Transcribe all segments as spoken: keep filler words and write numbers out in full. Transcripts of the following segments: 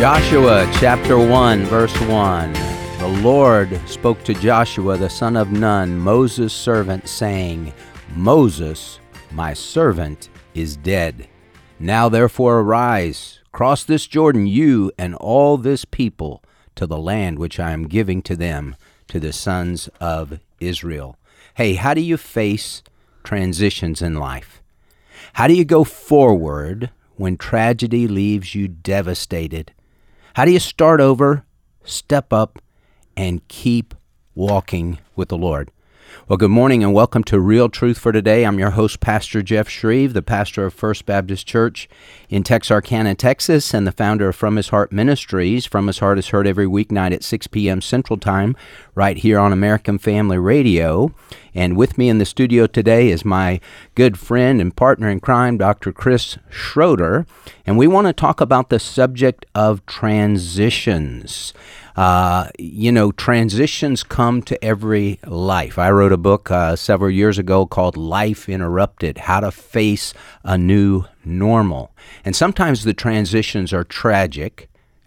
Joshua chapter one, verse one. The Lord spoke to Joshua, the son of Nun, Moses' servant, saying, Moses, my servant, is dead. Now therefore arise, cross this Jordan, you and all this people, to the land which I am giving to them, to the sons of Israel. Hey, how do you face transitions in life? How do you go forward when tragedy leaves you devastated? How do you start over, step up, and keep walking with the Lord? Well, good morning and welcome to Real Truth for Today. I'm your host, Pastor Jeff Shreve, the pastor of First Baptist Church in Texarkana, Texas, and the founder of From His Heart Ministries. From His Heart is heard every weeknight at six p.m. Central Time, right here on American Family Radio. And with me in the studio today is my good friend and partner in crime, Doctor Chris Schroeder, and we want to talk about the subject of transitions. Uh, you know, transitions come to every life. I wrote a book uh, several years ago called Life Interrupted, How to Face a New Normal. And sometimes the transitions are tragic.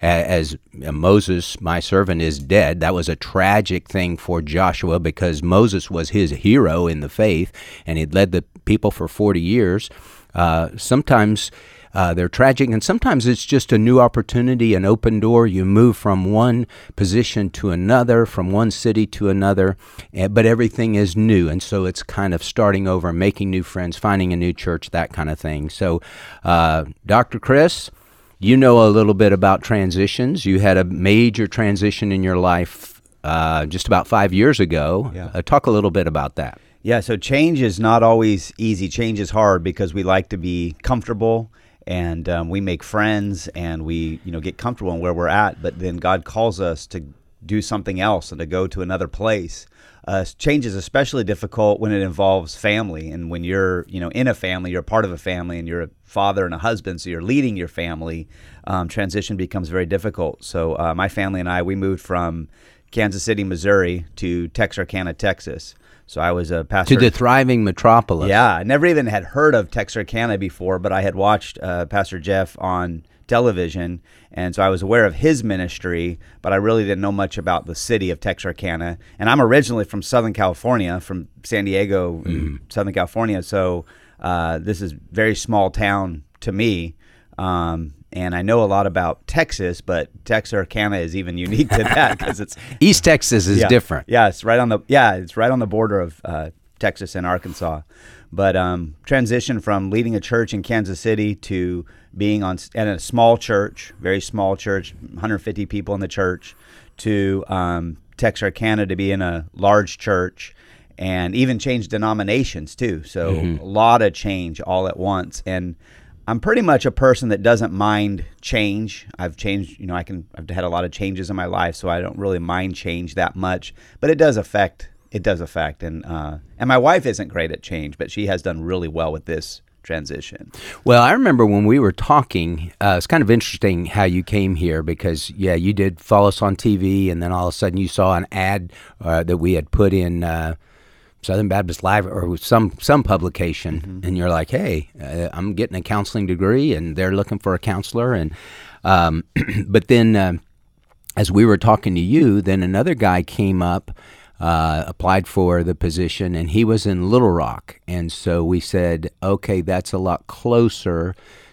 As Moses, my servant, is dead. That was a tragic thing for Joshua because Moses was his hero in the faith, and he'd led the people for forty years. Uh, sometimes uh, they're tragic, and sometimes it's just a new opportunity, an open door. You move from one position to another, from one city to another, but everything is new, and so it's kind of starting over, making new friends, finding a new church, that kind of thing. So, uh, Doctor Chris, you know a little bit about transitions. You had a major transition in your life uh, just about five years ago. Yeah. Uh, talk a little bit about that. Yeah, so change is not always easy. Change is hard because we like to be comfortable, and um, we make friends, and we you know get comfortable in where we're at. But then God calls us to do something else and to go to another place. Uh, change is especially difficult when it involves family, and when you're, you know, in a family, you're part of a family, and you're a father and a husband, so you're leading your family. Um, transition becomes very difficult. So uh, my family and I, we moved from Kansas City, Missouri, to Texarkana, Texas. So I was a pastor to the thriving metropolis. Yeah, I never even had heard of Texarkana before, but I had watched uh, Pastor Jeff on television, and so I was aware of his ministry, but I really didn't know much about the city of Texarkana. And I'm originally from Southern California, from San Diego, mm-hmm. Southern California, so uh, this is very small town to me, um, and I know a lot about Texas, but Texarkana is even unique to that because it's East Texas is yeah, different. Yeah, it's right on the yeah, it's right on the border of uh, Texas and Arkansas. But um, transition from leading a church in Kansas City to being on at a small church, very small church, one hundred fifty people in the church, to um, Texarkana to be in a large church, and even change denominations too. So mm-hmm. a lot of change all at once. And I'm pretty much a person that doesn't mind change. I've changed, you know, I can I've had a lot of changes in my life, so I don't really mind change that much. But it does affect. It does affect, and uh, and my wife isn't great at change, but she has done really well with this transition. Well, I remember when we were talking, uh, it's kind of interesting how you came here because, yeah, you did follow us on T V, and then all of a sudden you saw an ad uh, that we had put in uh, Southern Baptist Live or some some publication, mm-hmm. and you're like, hey, uh, I'm getting a counseling degree, and they're looking for a counselor, and um, but then uh, as we were talking to you, then another guy came up. Uh, applied for the position, and he was in Little Rock, and so we said, okay, that's a lot closer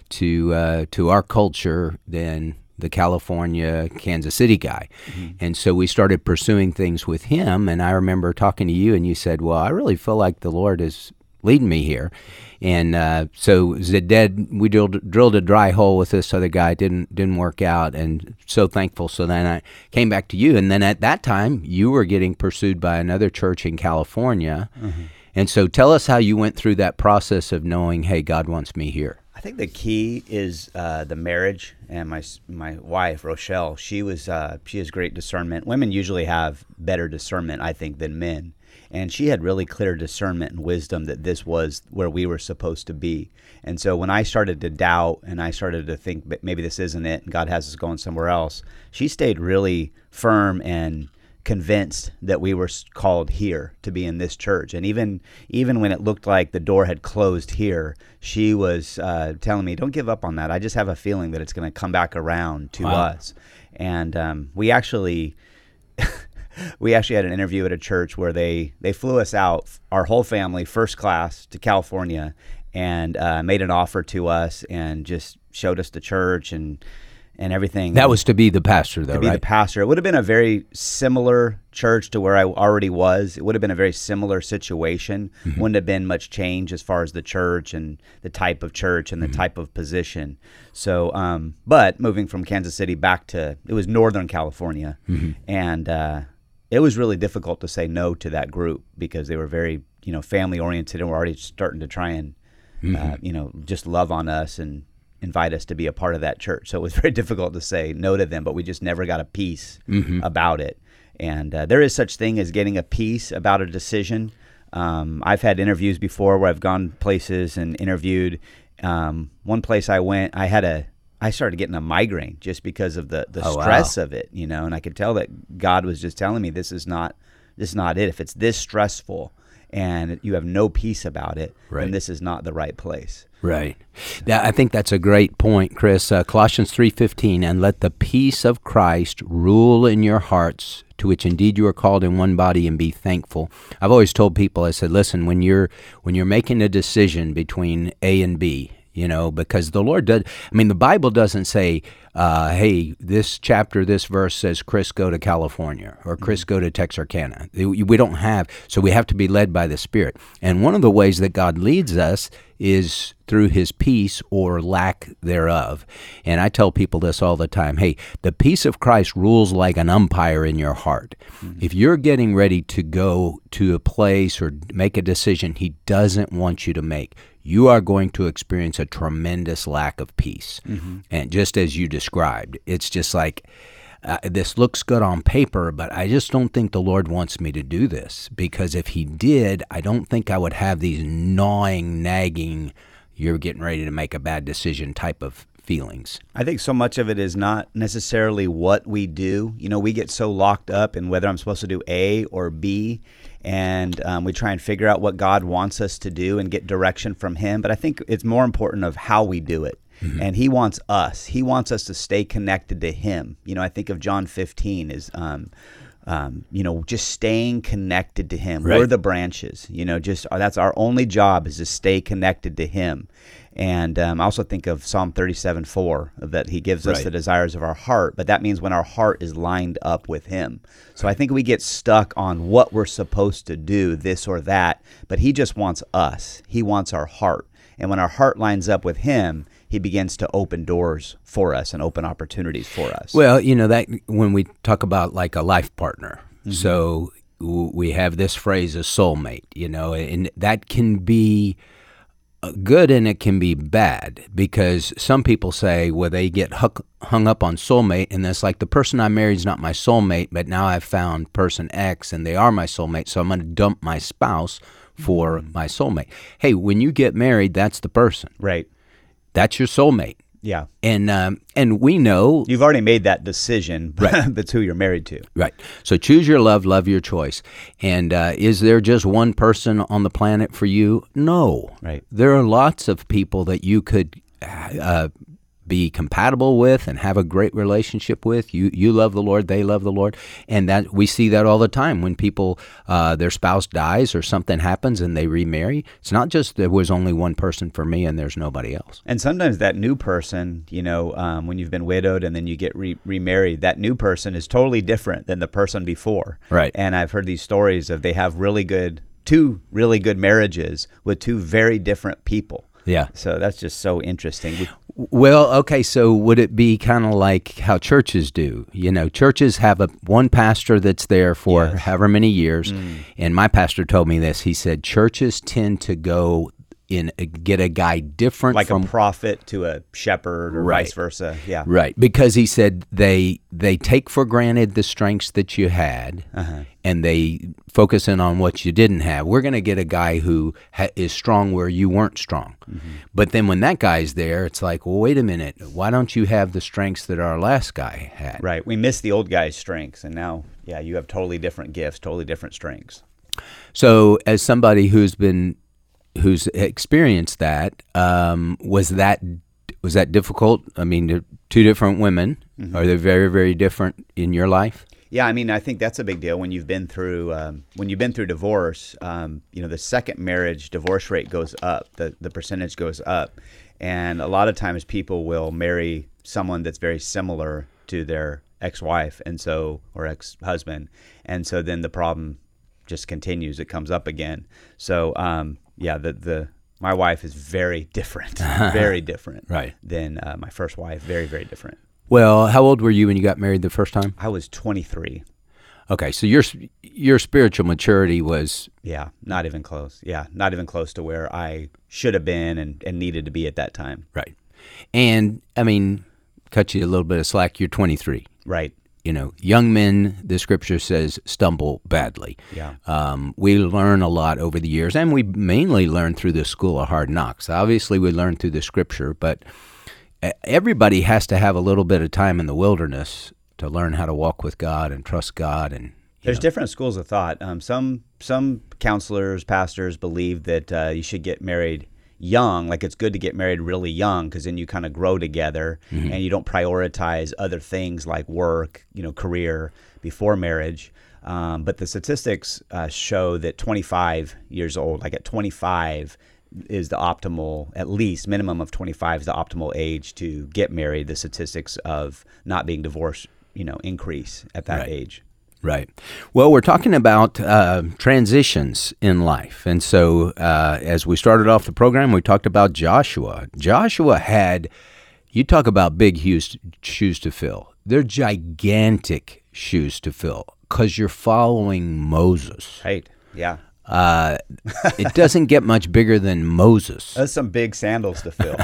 to uh, to our culture than the California, Kansas City guy. Mm-hmm. And so we started pursuing things with him, and I remember talking to you, and you said, well, I really feel like the Lord is leading me here. And uh, so it was a dead, we drilled, drilled a dry hole with this other guy. Didn't didn't work out, and so thankful. So then I came back to you, and then at that time you were getting pursued by another church in California. Mm-hmm. And so tell us how you went through that process of knowing, hey, God wants me here. I think the key is uh, the marriage, and my my wife Rochelle. She was uh, she has great discernment. Women usually have better discernment, I think, than men. And she had really clear discernment and wisdom that this was where we were supposed to be. And so when I started to doubt and I started to think maybe this isn't it and God has us going somewhere else, she stayed really firm and convinced that we were s- called here to be in this church. And even even when it looked like the door had closed here, she was uh, telling me, don't give up on that. I just have a feeling that it's going to come back around to Wow. us. And um, we actually... We actually had an interview at a church where they, they flew us out, our whole family, first class to California, and uh, made an offer to us and just showed us the church and and everything. That was to be the pastor, though, to be right? the pastor. It would have been a very similar church to where I already was. It would have been a very similar situation. Mm-hmm. Wouldn't have been much change as far as the church and the type of church and the mm-hmm. type of position. So, um, but moving from Kansas City back to, it was Northern California, mm-hmm. and uh, it was really difficult to say no to that group because they were very, you know, family oriented and were already starting to try and, mm-hmm. uh, you know, just love on us and invite us to be a part of that church. So it was very difficult to say no to them, but we just never got a peace mm-hmm. about it. And uh, there is such thing as getting a peace about a decision. Um, I've had interviews before where I've gone places and interviewed. Um, one place I went, I had a, I started getting a migraine just because of the, the oh, stress wow. of it, you know, and I could tell that God was just telling me this is not, this is not it. If it's this stressful and you have no peace about it, right. then this is not the right place. Right. Yeah, I think that's a great point, Chris. Uh, Colossians three fifteen, and let the peace of Christ rule in your hearts, to which indeed you are called in one body, and be thankful. I've always told people, I said, listen, when you're when you're making a decision between A and B, you know, because the Lord does, I mean, the Bible doesn't say, uh, hey, this chapter, this verse says, Chris, go to California, or Chris, go to Texarkana. We don't have, so we have to be led by the Spirit. And one of the ways that God leads us is through his peace or lack thereof. And I tell people this all the time. Hey, the peace of Christ rules like an umpire in your heart. Mm-hmm. If you're getting ready to go to a place or make a decision he doesn't want you to make, you are going to experience a tremendous lack of peace. Mm-hmm. And just as you described, it's just like, uh, this looks good on paper, but I just don't think the Lord wants me to do this, because if he did, I don't think I would have these gnawing, nagging, you're getting ready to make a bad decision type of feelings. I think so much of it is not necessarily what we do. You know, we get so locked up in whether I'm supposed to do A or B, and um, we try and figure out what God wants us to do and get direction from him. But I think it's more important of how we do it. Mm-hmm. And he wants us. He wants us to stay connected to him. You know, I think of John fifteen as, um, um, you know, just staying connected to him. Right. We're the branches. You know, just that's our only job, is to stay connected to him. And um, I also think of Psalm thirty-seven four, that he gives us right. the desires of our heart, but that means when our heart is lined up with him. So I think we get stuck on what we're supposed to do, this or that, but he just wants us. He wants our heart. And when our heart lines up with him, he begins to open doors for us and open opportunities for us. Well, you know, that when we talk about like a life partner, mm-hmm. so we have this phrase, a soulmate, you know, and that can be good and it can be bad, because some people say, well, they get hook, hung up on soulmate, and it's like, the person I married is not my soulmate, but now I've found person X and they are my soulmate, so I'm going to dump my spouse for mm-hmm. my soulmate. Hey, when you get married, that's the person. Right. That's your soulmate. Yeah. And um, and we know... You've already made that decision. Right. That's who you're married to. Right. So choose your love, love your choice. And uh, is there just one person on the planet for you? No. Right. There are lots of people that you could uh, be compatible with and have a great relationship with. You you love the Lord, they love the Lord. And that we see that all the time when people, uh, their spouse dies or something happens and they remarry. It's not just there was only one person for me and there's nobody else. And sometimes that new person, you know, um, when you've been widowed and then you get re- remarried, that new person is totally different than the person before. Right. And I've heard these stories of they have really good, two really good marriages with two very different people. Yeah. So that's just so interesting. We, Well, okay, so would it be kind of like how churches do? You know, churches have a one pastor that's there for yes. however many years, mm. and my pastor told me this. He said churches tend to go in a, get a guy different like from a prophet to a shepherd, or Right. vice versa. Yeah, right, because he said they they take for granted the strengths that you had, Uh-huh. and they focus in on what you didn't have. We're going to get a guy who ha- is strong where you weren't strong. Mm-hmm. But then when that guy's there, it's like, well, wait a minute, why don't you have the strengths that our last guy had? Right. We miss the old guy's strengths, and now, yeah, you have totally different gifts, totally different strengths. So, as somebody who's been who's experienced that, um, was that was that difficult? I mean, they're two different women. Mm-hmm. Are they very, very different in your life? Yeah, I mean, I think that's a big deal when you've been through um, when you've been through divorce. Um, you know, the second marriage divorce rate goes up, the the percentage goes up, and a lot of times people will marry someone that's very similar to their ex-wife, and so or ex-husband, and so then the problem just continues. It comes up again. So um, yeah, the the my wife is very different, very different, Right. than uh, my first wife. Very, very different. Well, how old were you when you got married the first time? I was twenty-three. Okay, so your your spiritual maturity was Yeah, not even close. Yeah, not even close to where I should have been and, and needed to be at that time. right. And, I mean, cut you a little bit of slack, you're twenty-three. Right. You know, young men, the scripture says, stumble badly. Yeah. Um, we learn a lot over the years, and we mainly learn through the school of hard knocks. Obviously, we learn through the scripture, but everybody has to have a little bit of time in the wilderness to learn how to walk with God and trust God. And There's know. different schools of thought. Um, some some counselors, pastors believe that uh, you should get married young, like it's good to get married really young because then you kind of grow together mm-hmm. and you don't prioritize other things like work, you know, career before marriage. Um, but the statistics uh, show that twenty-five years old, like at twenty-five, is the optimal, at least minimum of twenty-five is the optimal age to get married. The statistics of not being divorced, you know, increase at that Right. age. Right. Well, we're talking about uh, transitions in life. And so uh, as we started off the program, we talked about Joshua. Joshua had, you talk about big shoes, shoes to fill. They're gigantic shoes to fill because you're following Moses. Right. Yeah. Uh, it doesn't get much bigger than Moses. That's some big sandals to fill.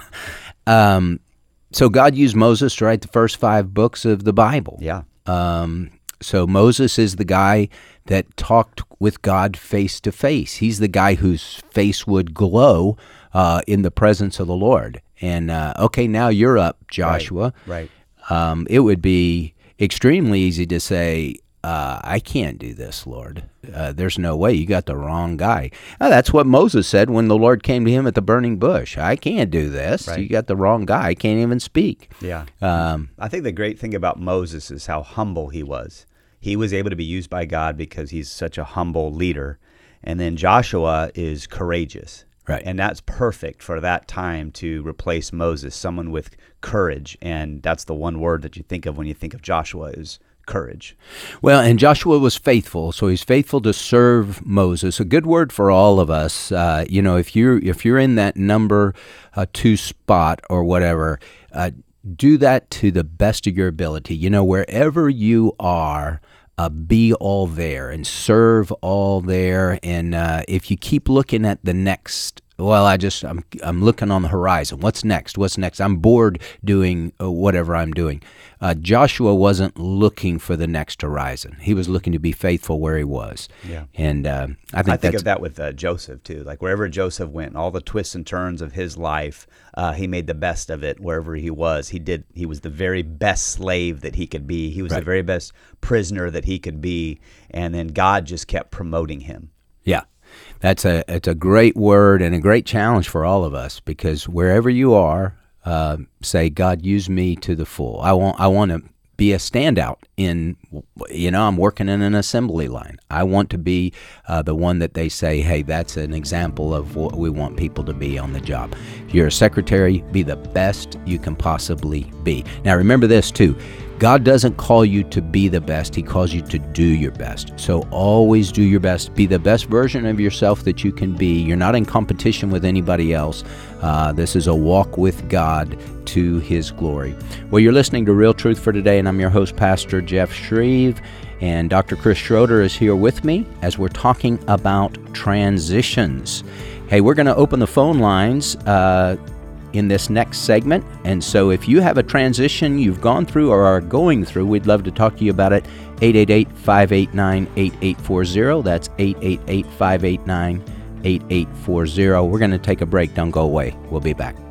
Um, so God used Moses to write the first five books of the Bible. Yeah. Um, so Moses is the guy that talked with God face to face. He's the guy whose face would glow uh, in the presence of the Lord. And, uh, okay, now you're up, Joshua. Right. Um, it would be extremely easy to say, uh, I can't do this, Lord. Uh, there's no way. You got the wrong guy. Now, that's what Moses said when the Lord came to him at the burning bush. I can't do this. Right. You got the wrong guy. I can't even speak. Yeah. Um, I think the great thing about Moses is how humble he was. He was able to be used by God because he's such a humble leader. And then Joshua is courageous. Right. And that's perfect for that time to replace Moses, someone with courage. And that's the one word that you think of when you think of Joshua is courage. Well, and Joshua was faithful, so he's faithful to serve Moses. A good word for all of us. Uh, you know, if you're if you're in that number uh, two spot or whatever, uh, do that to the best of your ability. You know, wherever you are, uh, be all there and serve all there. And uh, if you keep looking at the next. Well, I just, I'm I'm looking on the horizon. What's next? What's next? I'm bored doing uh, whatever I'm doing. Uh, Joshua wasn't looking for the next horizon. He was looking to be faithful where he was. Yeah. And uh, I think, I think that's, of that with uh, Joseph, too. Like wherever Joseph went, all the twists and turns of his life, uh, he made the best of it wherever he was. He did. He was the very best slave that he could be. He was Right. the very best prisoner that he could be. And then God just kept promoting him. Yeah. That's a it's a great word and a great challenge for all of us because wherever you are, uh, say, God, use me to the full. I want I want to be a standout in, you know, I'm working in an assembly line. I want to be uh, the one that they say, hey, that's an example of what we want people to be on the job. If you're a secretary, be the best you can possibly be. Now, remember this, too. God doesn't call you to be the best. He calls you to do your best. So always do your best. Be the best version of yourself that you can be. You're not in competition with anybody else. Uh, this is a walk with God to His glory. Well, you're listening to Real Truth for Today, and I'm your host, Pastor Jeff Shreve. And Doctor Chris Schroeder is here with me as we're talking about transitions. Hey, we're going to open the phone lines uh, in this next segment. And so if you have a transition you've gone through or are going through, we'd love to talk to you about it. eight eight eight, five eight nine, eight eight four zero. That's eight eight eight, five eight nine, eight eight four zero. We're going to take a break. Don't go away. We'll be back.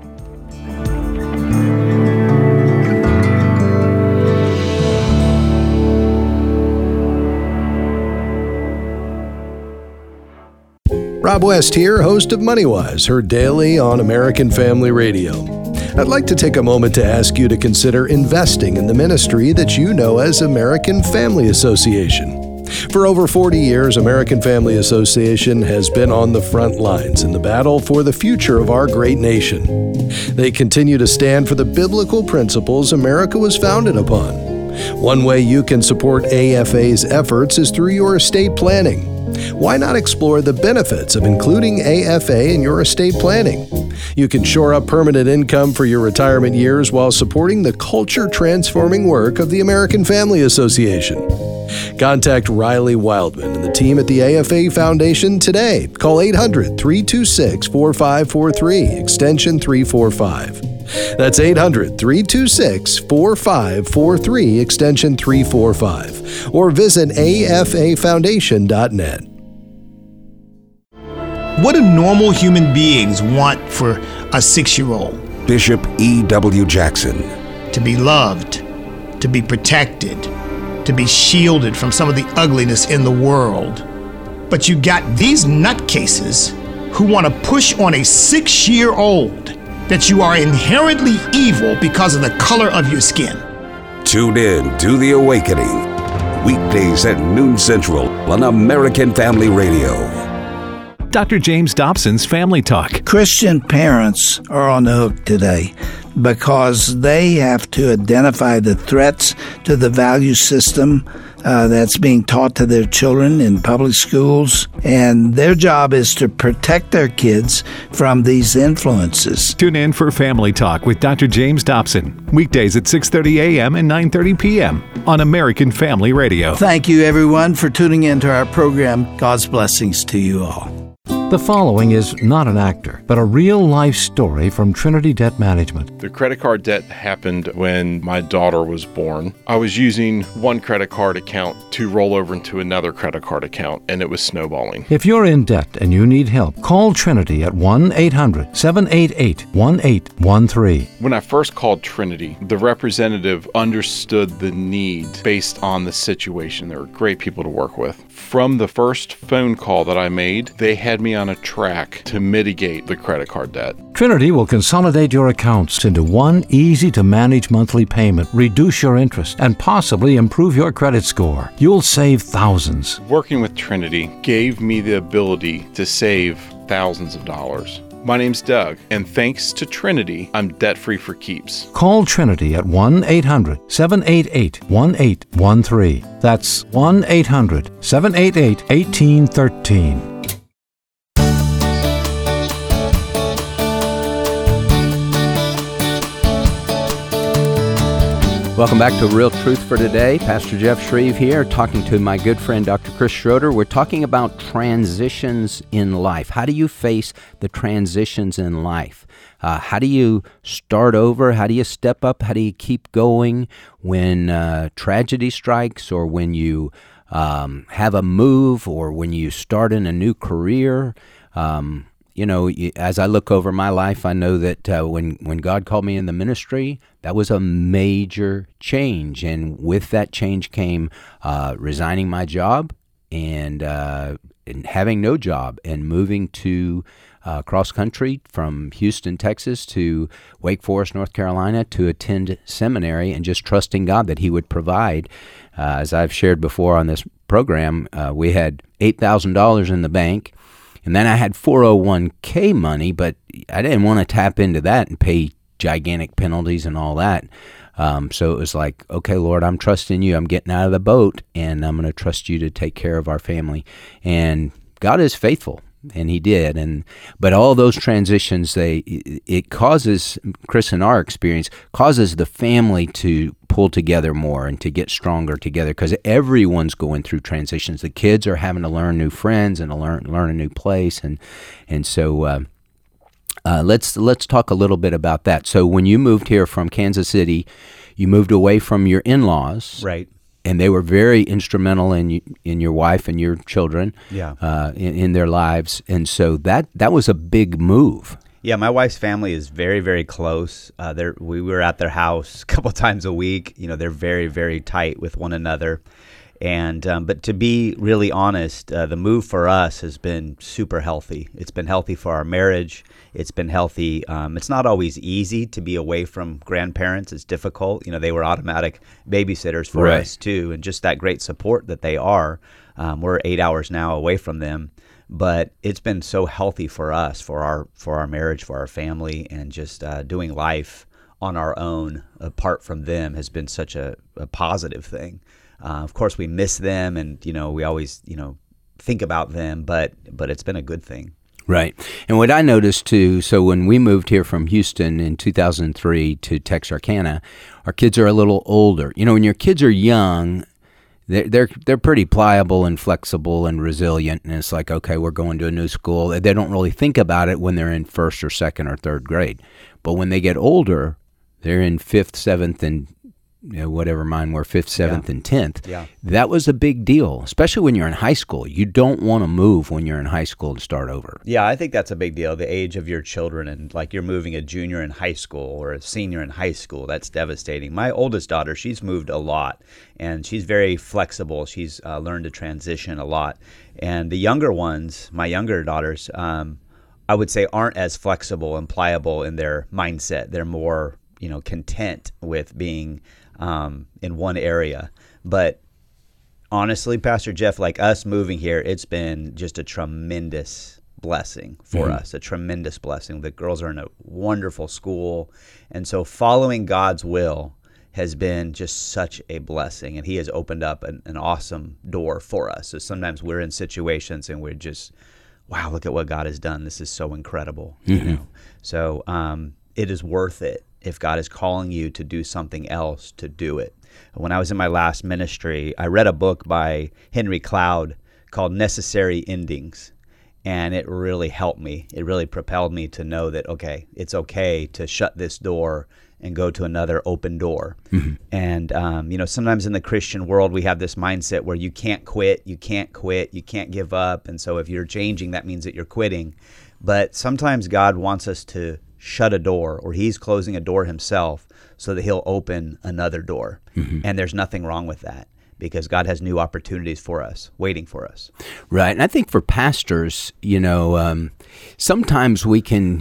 Rob West here, host of MoneyWise, heard daily on American Family Radio. I'd like to take a moment to ask you to consider investing in the ministry that you know as American Family Association. For over forty years, American Family Association has been on the front lines in the battle for the future of our great nation. They continue to stand for the biblical principles America was founded upon. One way you can support A F A's efforts is through your estate planning. Why not explore the benefits of including A F A in your estate planning? You can shore up permanent income for your retirement years while supporting the culture-transforming work of the American Family Association. Contact Riley Wildman and the team at the A F A Foundation today. Call eight hundred, three two six, four five four three, extension three forty-five. That's eight hundred, three two six, four five four three, extension three forty-five. Or visit A F A foundation dot net. What do normal human beings want for a six-year-old? Bishop E W Jackson. To be loved, to be protected, to be shielded from some of the ugliness in the world. But you got these nutcases who want to push on a six-year-old that you are inherently evil because of the color of your skin. Tune in to The Awakening, weekdays at noon central on American Family Radio. Doctor James Dobson's Family Talk. Christian parents are on the hook today because they have to identify the threats to the value system uh, that's being taught to their children in public schools, and their job is to protect their kids from these influences. Tune in for Family Talk with Doctor James Dobson, weekdays at six thirty a.m. and nine thirty p.m. on American Family Radio. Thank you, everyone, for tuning into our program. God's blessings to you all. The following is not an actor, but a real-life story from Trinity Debt Management. The credit card debt happened when my daughter was born. I was using one credit card account to roll over into another credit card account, and it was snowballing. If you're in debt and you need help, call Trinity at one eight hundred, seven eight eight, one eight one three. When I first called Trinity, the representative understood the need based on the situation. They were great people to work with. From the first phone call that I made, they had me on a track to mitigate the credit card debt. Trinity will consolidate your accounts into one easy-to-manage monthly payment, reduce your interest, and possibly improve your credit score. You'll save thousands. Working with Trinity gave me the ability to save thousands of dollars. My name's Doug, and thanks to Trinity, I'm debt-free for keeps. Call Trinity at one eight hundred, seven eight eight, one eight one three. That's one eight hundred, seven eight eight, one eight one three. Welcome back to Real Truth for Today. Pastor Jeff Shreve here, talking to my good friend Doctor Chris Schroeder. We're talking about transitions in life. How do you face the transitions in life? Uh, how do you start over? How do you step up? How do you keep going when uh, tragedy strikes, or when you um, have a move, or when you start in a new career? Um, You know, as I look over my life, I know that uh, when, when God called me in the ministry, that was a major change. And with that change came uh, resigning my job and, uh, and having no job, and moving to uh, cross country from Houston, Texas to Wake Forest, North Carolina, to attend seminary, and just trusting God that He would provide. Uh, as I've shared before on this program, uh, we had eight thousand dollars in the bank. And then I had four oh one k money, but I didn't want to tap into that and pay gigantic penalties and all that. Um, so it was like, okay, Lord, I'm trusting you. I'm getting out of the boat, and I'm going to trust you to take care of our family. And God is faithful. and he did. And but all those transitions, they it causes, Chris, in our experience, causes the family to pull together more and to get stronger together, because everyone's going through transitions. The kids are having to learn new friends and to learn learn a new place, and and so uh, uh, let's let's talk a little bit about that. So when you moved here from Kansas City, you moved away from your in-laws, right? And they were very instrumental in you, in your wife and your children, yeah, uh, in, in their lives, and so that that was a big move. Yeah, my wife's family is very, very close. Uh, they're, we were at their house a couple times a week. You know, they're very, very tight with one another. And um, but to be really honest, uh, the move for us has been super healthy. It's been healthy for our marriage. It's been healthy. Um, it's not always easy to be away from grandparents. It's difficult. You know, they were automatic babysitters for right. us too, and just that great support that they are. Um, we're eight hours now away from them. But it's been so healthy for us, for our for our marriage, for our family, and just uh, doing life on our own apart from them has been such a, a positive thing. Uh, of course, we miss them, and you know we always you know think about them, but but it's been a good thing. Right. And what I noticed too, so when we moved here from Houston in two thousand three to Texarkana, our kids are a little older. You know, when your kids are young, They're, they're they're pretty pliable and flexible and resilient, and it's like, okay, we're going to a new school. They don't really think about it when they're in first or second or third grade. But when they get older, they're in fifth, seventh, and you know, whatever mine were, fifth, seventh, yeah. and tenth. Yeah. That was a big deal, especially when you're in high school. You don't want to move when you're in high school and start over. Yeah, I think that's a big deal, the age of your children, and like you're moving a junior in high school or a senior in high school. That's devastating. My oldest daughter, she's moved a lot, and she's very flexible. She's uh, learned to transition a lot. And the younger ones, my younger daughters, um, I would say aren't as flexible and pliable in their mindset. They're more, you know, content with being um, in one area. But honestly, Pastor Jeff, like us moving here, it's been just a tremendous blessing for mm-hmm. us, a tremendous blessing. The girls are in a wonderful school. And so following God's will has been just such a blessing. And he has opened up an, an awesome door for us. So sometimes we're in situations and we're just, wow, look at what God has done. This is so incredible. Mm-hmm. You know? So um, it is worth it. If God is calling you to do something else, to do it. When I was in my last ministry, I read a book by Henry Cloud called Necessary Endings, and it really helped me. It really propelled me to know that, okay, it's okay to shut this door and go to another open door. Mm-hmm. And, um, you know, sometimes in the Christian world, we have this mindset where you can't quit, you can't quit, you can't give up. And so if you're changing, that means that you're quitting. But sometimes God wants us to shut a door, or he's closing a door himself so that he'll open another door. Mm-hmm. And there's nothing wrong with that, because God has new opportunities for us, waiting for us. Right. And I think for pastors, you know, um, sometimes we can,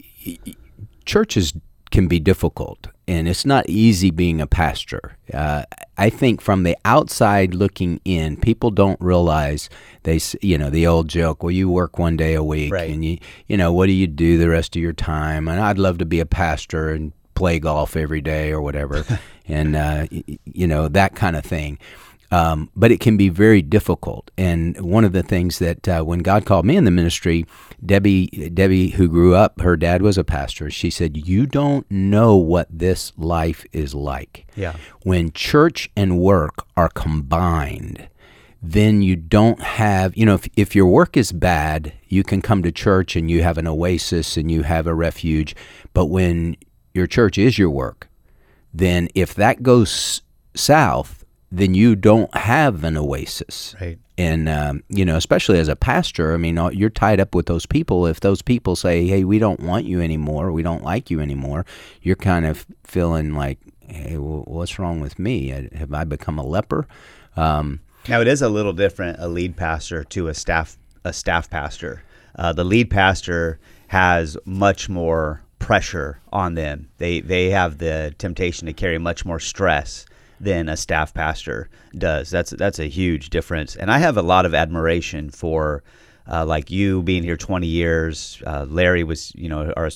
churches can be difficult, and it's not easy being a pastor. Uh, I think from the outside looking in, people don't realize they, you know, the old joke, well, you work one day a week, right. and you, you know, what do you do the rest of your time? And I'd love to be a pastor and play golf every day or whatever, and uh, you know, that kind of thing. Um, but it can be very difficult. And one of the things that uh, when God called me in the ministry, Debbie, Debbie, who grew up, her dad was a pastor. She said, "You don't know what this life is like. Yeah. When church and work are combined, then you don't have, you know, if, if your work is bad, you can come to church and you have an oasis and you have a refuge. But when your church is your work, then if that goes south, then you don't have an oasis." Right. And, um, you know, especially as a pastor, I mean, you're tied up with those people. If those people say, hey, we don't want you anymore, we don't like you anymore, you're kind of feeling like, hey, well, what's wrong with me? Have I become a leper? Um, now, it is a little different, a lead pastor to a staff a staff pastor. Uh, the lead pastor has much more pressure on them. They they have the temptation to carry much more stress than a staff pastor does. That's that's a huge difference. And I have a lot of admiration for, uh, like you being here twenty years. Uh, Larry was, you know, our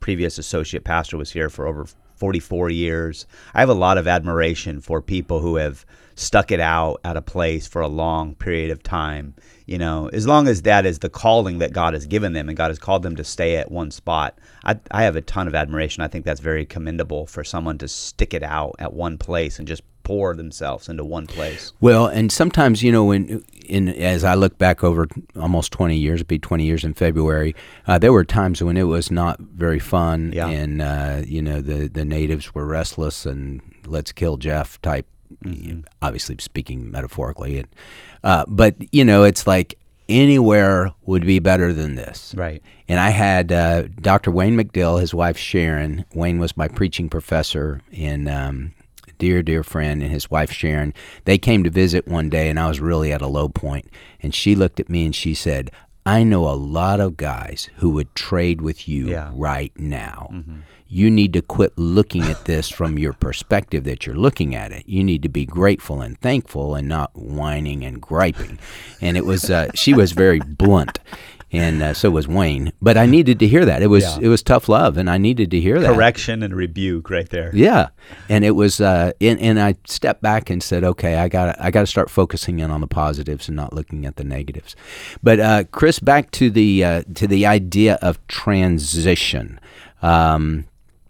previous associate pastor was here for over forty-four years. I have a lot of admiration for people who have stuck it out at a place for a long period of time. You know, as long as that is the calling that God has given them and God has called them to stay at one spot, I, I have a ton of admiration. I think that's very commendable for someone to stick it out at one place and just pour themselves into one place. Well, and sometimes, you know, when in as I look back over almost twenty years, it'd be twenty years in February, uh, there were times when it was not very fun, yeah. and uh, you know, the the natives were restless and let's kill Jeff type. Mm-hmm. Obviously speaking metaphorically, and, uh, but you know, it's like anywhere would be better than this. Right. And I had uh, Doctor Wayne McDill, his wife Sharon. Wayne was my preaching professor in. Um, dear, dear friend, and his wife Sharon, they came to visit one day, and I was really at a low point. And she looked at me and she said, I know a lot of guys who would trade with you yeah. right now. Mm-hmm. You need to quit looking at this from your perspective that you're looking at it. You need to be grateful and thankful and not whining and griping. And it was, uh, she was very blunt. And uh, so was Wayne, but I needed to hear that. It was yeah. it was tough love, and I needed to hear that. Correction and rebuke, right there. Yeah, and it was, uh, and, and I stepped back and said, okay, I got I got to start focusing in on the positives and not looking at the negatives. But uh, Chris, back to the uh, to the idea of transition. Um,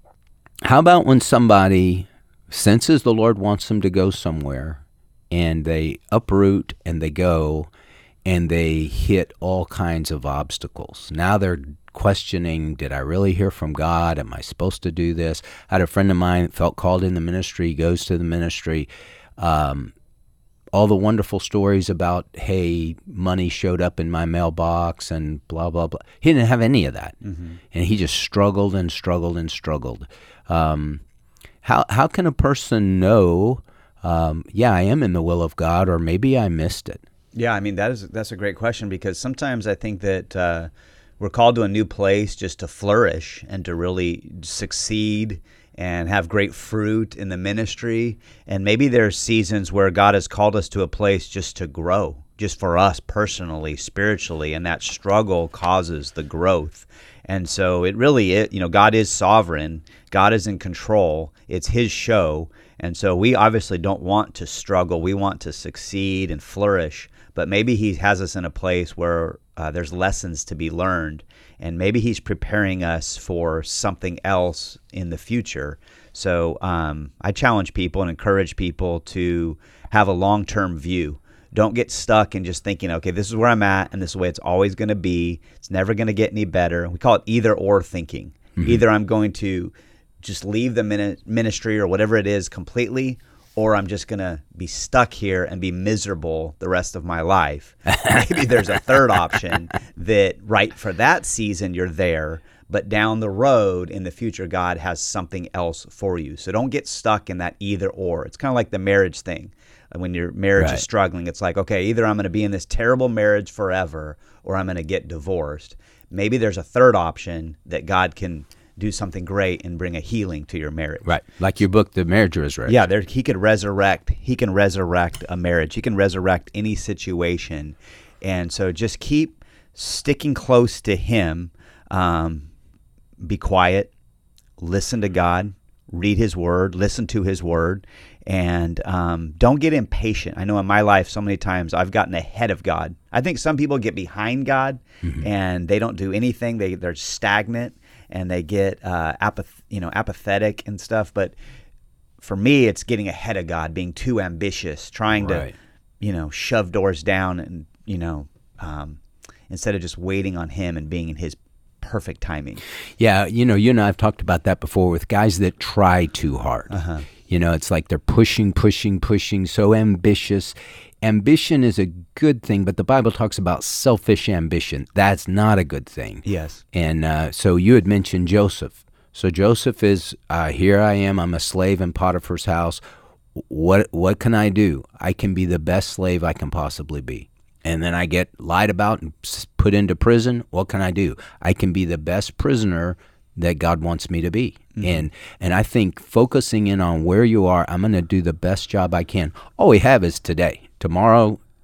how about when somebody senses the Lord wants them to go somewhere, and they uproot and they go. And they hit all kinds of obstacles. Now they're questioning, did I really hear from God? Am I supposed to do this? I had a friend of mine that felt called in the ministry, goes to the ministry. Um, all the wonderful stories about, hey, money showed up in my mailbox and blah, blah, blah. He didn't have any of that. Mm-hmm. And he just struggled and struggled and struggled. Um, how, how can a person know, um, yeah, I am in the will of God, or maybe I missed it? Yeah, I mean, that is that's a great question, because sometimes I think that uh, we're called to a new place just to flourish and to really succeed and have great fruit in the ministry. And maybe there's seasons where God has called us to a place just to grow, just for us personally, spiritually, and that struggle causes the growth. And so it really is, you know, God is sovereign. God is in control. It's His show. And so we obviously don't want to struggle. We want to succeed and flourish. But maybe He has us in a place where uh, there's lessons to be learned. And maybe He's preparing us for something else in the future. So um, I challenge people and encourage people to have a long-term view. Don't get stuck in just thinking, okay, this is where I'm at, and this is the way it's always going to be. It's never going to get any better. We call it either-or thinking. Mm-hmm. Either I'm going to just leave the ministry or whatever it is completely, or I'm just going to be stuck here and be miserable the rest of my life. Maybe there's a third option that right for that season you're there, but down the road in the future, God has something else for you. So don't get stuck in that either-or. It's kind of like the marriage thing. When your marriage right. is struggling, it's like, okay, either I'm going to be in this terrible marriage forever or I'm going to get divorced. Maybe there's a third option that God can do something great and bring a healing to your marriage. Right, like your book, The Marriage Resurrection. Yeah, there, he could resurrect. He can resurrect a marriage. He can resurrect any situation. And so just keep sticking close to Him. Um, be quiet. Listen to God. Read His Word. Listen to His Word. And um, don't get impatient. I know in my life so many times I've gotten ahead of God. I think some people get behind God mm-hmm. and they don't do anything. They, they're stagnant and they get uh, apath- you know, apathetic and stuff. But for me, it's getting ahead of God, being too ambitious, trying right. to, you know, shove doors down and, you know, um, instead of just waiting on Him and being in His perfect timing. Yeah, you know, you and I have talked about that before with guys that try too hard. Uh-huh. You know, it's like they're pushing, pushing, pushing, so ambitious. Ambition is a good thing, but the Bible talks about selfish ambition. That's not a good thing. Yes. And uh, so you had mentioned Joseph. So Joseph is, uh, here I am, I'm a slave in Potiphar's house. What what can I do? I can be the best slave I can possibly be. And then I get lied about and put into prison. What can I do? I can be the best prisoner that God wants me to be. Mm-hmm. And and I think focusing in on where you are, I'm going to do the best job I can. All we have is today. Tomorrow,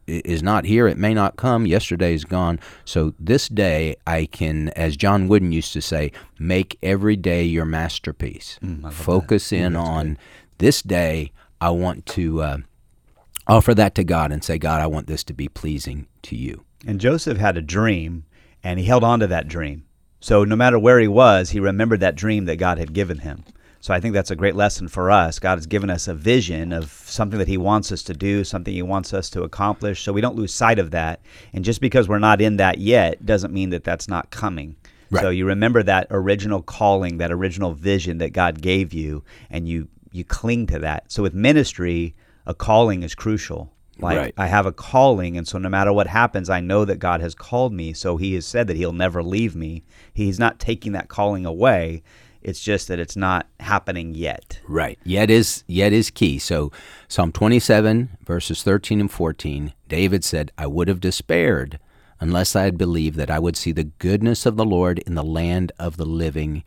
is not here. It may not come. Yesterday is gone. So this day I can, as John Wooden used to say, make every day your masterpiece. Mm, Focus that. in mm, on good. This day. I want to uh, offer that to God and say, God, I want this to be pleasing to you. And Joseph had a dream, and he held on to that dream. So no matter where he was, he remembered that dream that God had given him. So I think that's a great lesson for us. God has given us a vision of something that he wants us to do, something he wants us to accomplish, so we don't lose sight of that. And just because we're not in that yet doesn't mean that that's not coming. Right. So you remember that original calling, that original vision that God gave you, and you, you cling to that. So with ministry, a calling is crucial. Like, right. I have a calling, and so no matter what happens, I know that God has called me, so he has said that he'll never leave me. He's not taking that calling away. It's just that it's not happening yet. Right. Yet is yet is key. So Psalm twenty-seven, verses thirteen and fourteen, David said, I would have despaired unless I had believed that I would see the goodness of the Lord in the land of the living.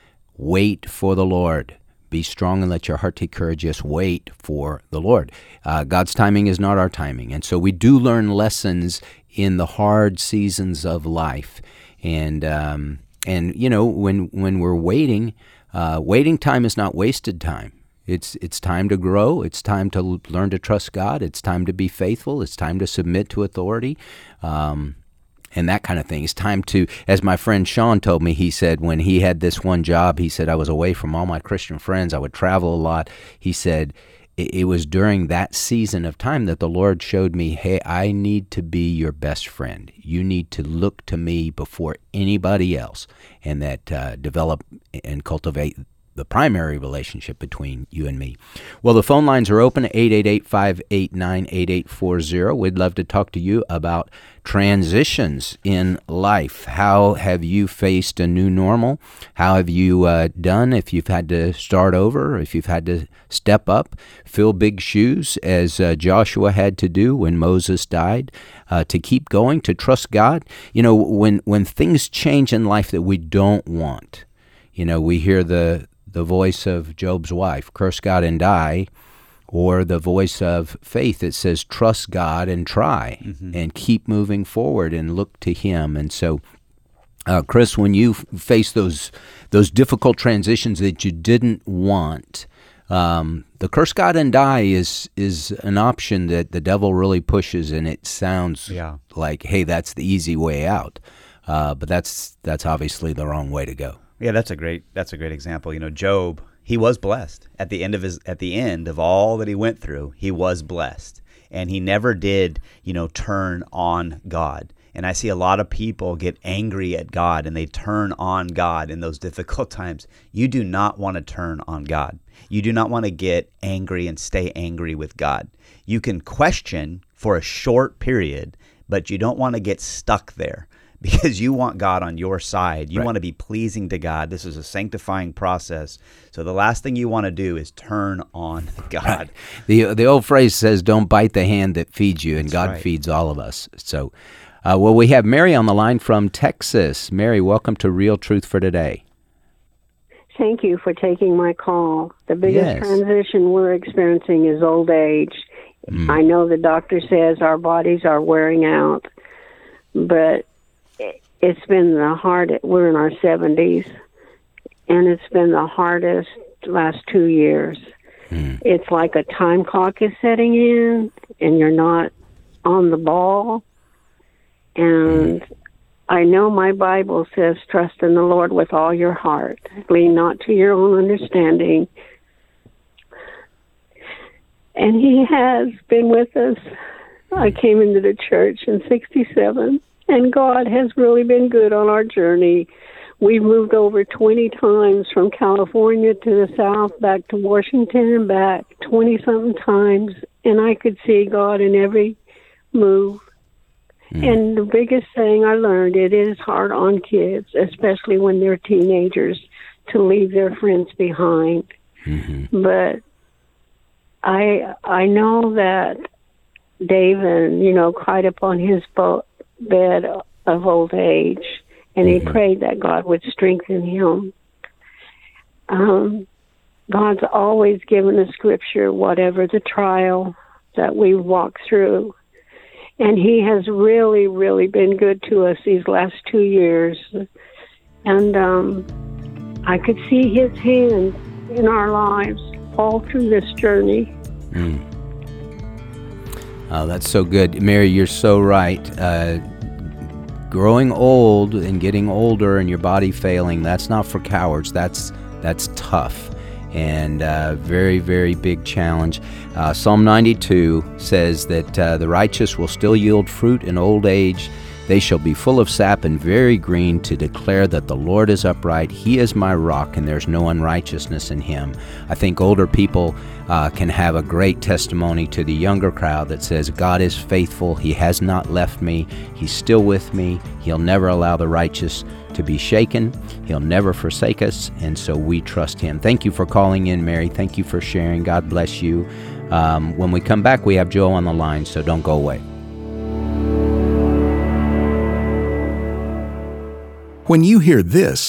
Wait for the Lord. Be strong and let your heart take courage. Just wait for the Lord. Uh, God's timing is not our timing. And so we do learn lessons in the hard seasons of life. And, um, and you know, when when we're waiting, uh, waiting time is not wasted time. It's it's time to grow. It's time to l- learn to trust God. It's time to be faithful. It's time to submit to authority. Um And that kind of thing. It's time to, as my friend Sean told me, he said when he had this one job, he said, I was away from all my Christian friends. I would travel a lot. He said, it, it was during that season of time that the Lord showed me, hey, I need to be your best friend. You need to look to me before anybody else, and that uh, develop and cultivate the primary relationship between you and me. Well, the phone lines are open at eight eight eight, five eight nine, eight eight four zero. We'd love to talk to you about transitions in life. How have you faced a new normal? How have you uh, done if you've had to start over, if you've had to step up, fill big shoes as uh, Joshua had to do when Moses died, uh, to keep going, to trust God? You know, when, when things change in life that we don't want, you know, we hear the the voice of Job's wife, curse God and die, or the voice of faith that says, trust God and try, mm-hmm. and keep moving forward and look to him. And so, uh, Chris, when you f- face those those difficult transitions that you didn't want, um, the curse God and die is is an option that the devil really pushes, and it sounds yeah. like, hey, that's the easy way out. Uh, but that's that's obviously the wrong way to go. Yeah, that's a great that's a great example. You know, Job, he was blessed at the end of his at the end of all that he went through. He was blessed, and he never did, you know, turn on God. And I see a lot of people get angry at God, and they turn on God in those difficult times. You do not want to turn on God. You do not want to get angry and stay angry with God. You can question for a short period, but you don't want to get stuck there. Because you want God on your side. You right. want to be pleasing to God. This is a sanctifying process. So the last thing you want to do is turn on God. Right. The the old phrase says, don't bite the hand that feeds you, and That's God right. feeds all of us. So, uh, well, we have Mary on the line from Texas. Mary, welcome to Real Truth for Today. Thank you for taking my call. The biggest yes. transition we're experiencing is old age. Mm. I know the doctor says our bodies are wearing out, but it's been the hardest. We're in our seventies, and it's been the hardest last two years. Mm. It's like a time clock is setting in, and you're not on the ball. And mm. I know my Bible says, trust in the Lord with all your heart. Lean not to your own understanding. And he has been with us. I came into the church in sixty-seven. And God has really been good on our journey. We've moved over twenty times from California to the South, back to Washington and back twenty-something times. And I could see God in every move. Mm. And the biggest thing I learned, it is hard on kids, especially when they're teenagers, to leave their friends behind. Mm-hmm. But I I know that David, you know, cried upon his boat. bed of old age, and he mm-hmm. prayed that God would strengthen him. Um, God's always given a scripture, whatever the trial that we walk through. And he has really, really been good to us these last two years. And um, I could see his hand in our lives all through this journey. Mm. Oh, that's so good. Mary, you're so right. Uh, growing old and getting older and your body failing, that's not for cowards. That's that's tough and uh, very, very big challenge. Uh, Psalm ninety-two says that uh, the righteous will still yield fruit in old age. They shall be full of sap and very green, to declare that the Lord is upright. He is my rock, and there's no unrighteousness in him. I think older people uh, can have a great testimony to the younger crowd that says, God is faithful. He has not left me. He's still with me. He'll never allow the righteous to be shaken. He'll never forsake us, and so we trust him. Thank you for calling in, Mary. Thank you for sharing. God bless you. Um, when we come back, we have Joe on the line, so don't go away. When you hear this,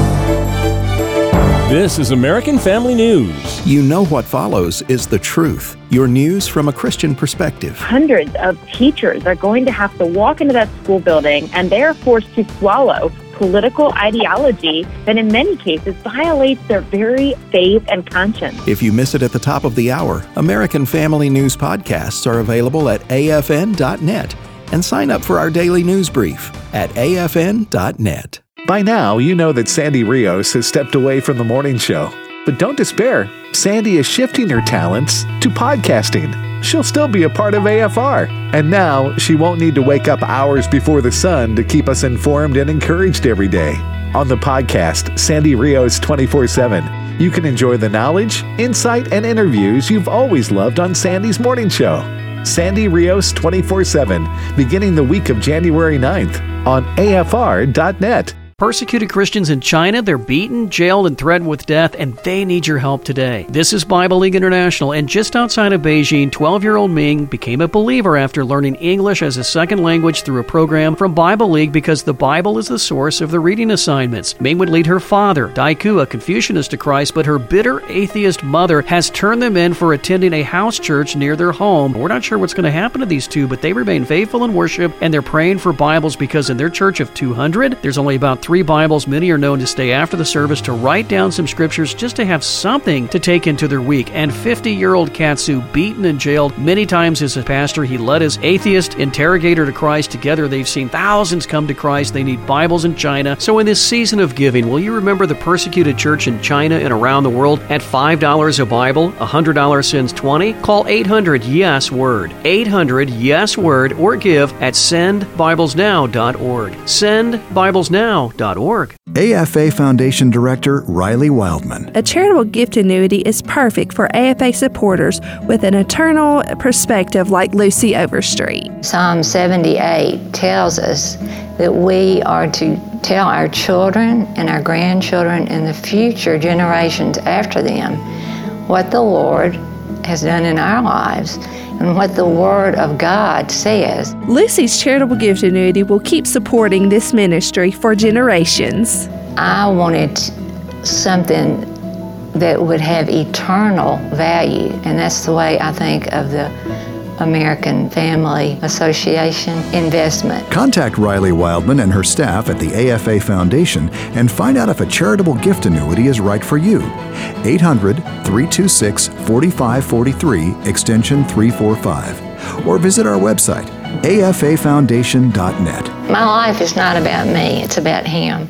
this is American Family News. You know what follows is the truth. Your news from a Christian perspective. Hundreds of teachers are going to have to walk into that school building, and they are forced to swallow political ideology that in many cases violates their very faith and conscience. If you miss it at the top of the hour, American Family News podcasts are available at A F N dot net. And sign up for our daily news brief at A F N dot net. By now, you know that Sandy Rios has stepped away from the morning show. But don't despair. Sandy is shifting her talents to podcasting. She'll still be a part of A F R. And now, she won't need to wake up hours before the sun to keep us informed and encouraged every day. On the podcast, Sandy Rios twenty-four seven, you can enjoy the knowledge, insight, and interviews you've always loved on Sandy's morning show. Sandy Rios twenty-four seven, beginning the week of January ninth on A F R dot net. Persecuted Christians in China, they're beaten, jailed, and threatened with death, and they need your help today. This is Bible League International, and just outside of Beijing, twelve-year-old Ming became a believer after learning English as a second language through a program from Bible League because the Bible is the source of the reading assignments. Ming would lead her father, Daiku, a Confucianist, to Christ, but her bitter atheist mother has turned them in for attending a house church near their home. We're not sure what's going to happen to these two, but they remain faithful in worship, and they're praying for Bibles because in their church of two hundred, there's only about three Bibles. Many are known to stay after the service to write down some scriptures just to have something to take into their week. And fifty-year-old Katsu, beaten and jailed many times as a pastor, he led his atheist interrogator to Christ. Together they've seen thousands come to Christ. They need Bibles in China. So in this season of giving, will you remember the persecuted church in China and around the world? At five dollars a Bible, one hundred dollars sends twenty. Call eight hundred yes word. eight hundred yes word or give at send bibles now dot org. send bibles now dot org. A F A Foundation Director Riley Wildman. A charitable gift annuity is perfect for A F A supporters with an eternal perspective like Lucy Overstreet. Psalm seventy-eight tells us that we are to tell our children and our grandchildren and the future generations after them what the Lord has done in our lives and what the Word of God says. Lucy's charitable gift annuity will keep supporting this ministry for generations. I wanted something that would have eternal value, and that's the way I think of the American Family Association investment. Contact Riley Wildman and her staff at the A F A Foundation and find out if a charitable gift annuity is right for you. eight hundred, three two six, four five four three, extension three four five. Or visit our website, A F A foundation dot net. My life is not about me, it's about Him.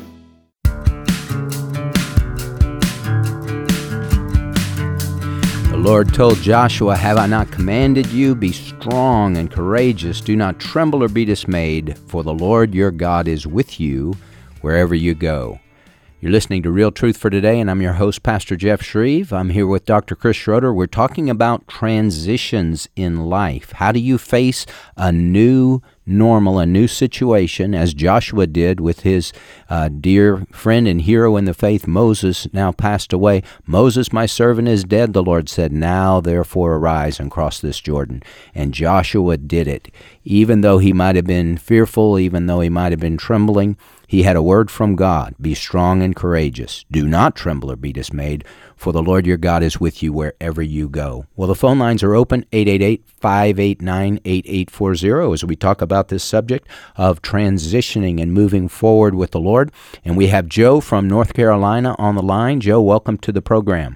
The Lord told Joshua, "Have I not commanded you? Be strong and courageous. Do not tremble or be dismayed, for the Lord your God is with you wherever you go." You're listening to Real Truth for Today, and I'm your host, Pastor Jeff Shreve. I'm here with Doctor Chris Schroeder. We're talking about transitions in life. How do you face a new normal, a new situation, as Joshua did with his uh, dear friend and hero in the faith, Moses, now passed away. "Moses, my servant, is dead," the Lord said. "Now, therefore, arise and cross this Jordan." And Joshua did it. Even though he might have been fearful, even though he might have been trembling, He had a word from God. Be strong and courageous. Do not tremble or be dismayed, for the Lord your God is with you wherever you go. Well, the phone lines are open, eight eight eight, five eight nine, eight eight four zero, as we talk about this subject of transitioning and moving forward with the Lord. And we have Joe from North Carolina on the line. Joe, welcome to the program.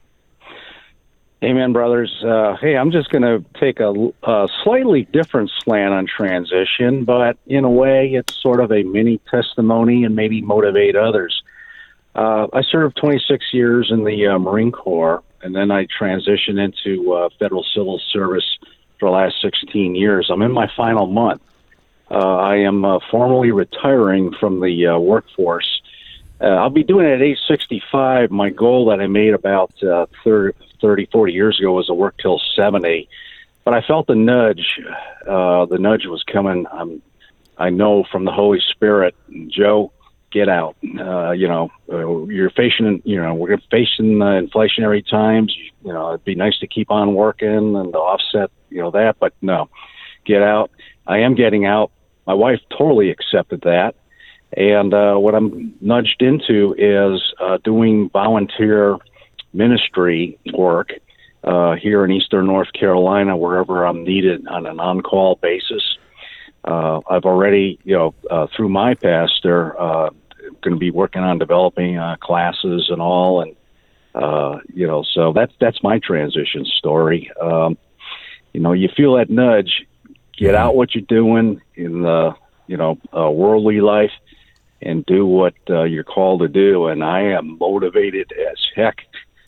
Amen, brothers. Uh, hey, I'm just going to take a, a slightly different slant on transition, but in a way, it's sort of a mini testimony and maybe motivate others. Uh, I served twenty-six years in the uh, Marine Corps, and then I transitioned into uh, federal civil service for the last sixteen years. I'm in my final month. Uh, I am uh, formally retiring from the uh, workforce. Uh, I'll be doing it at age sixty-five. My goal that I made about uh, thirty, forty years ago was to work till seventy. But I felt the nudge. Uh, the nudge was coming. I'm, I know from the Holy Spirit, Joe, get out. Uh, you know, uh, you're facing, you know, we're facing uh, inflationary times. You know, it'd be nice to keep on working and to offset, you know, that. But no, get out. I am getting out. My wife totally accepted that. And uh, what I'm nudged into is uh, doing volunteer ministry work uh, here in Eastern North Carolina, wherever I'm needed on an on-call basis. Uh, I've already, you know, uh, through my pastor, uh, going to be working on developing uh, classes and all, and uh, you know, so that's that's my transition story. Um, you know, you feel that nudge, get out what you're doing in the, you know, uh, worldly life, and do what uh, you're called to do. And I am motivated as heck.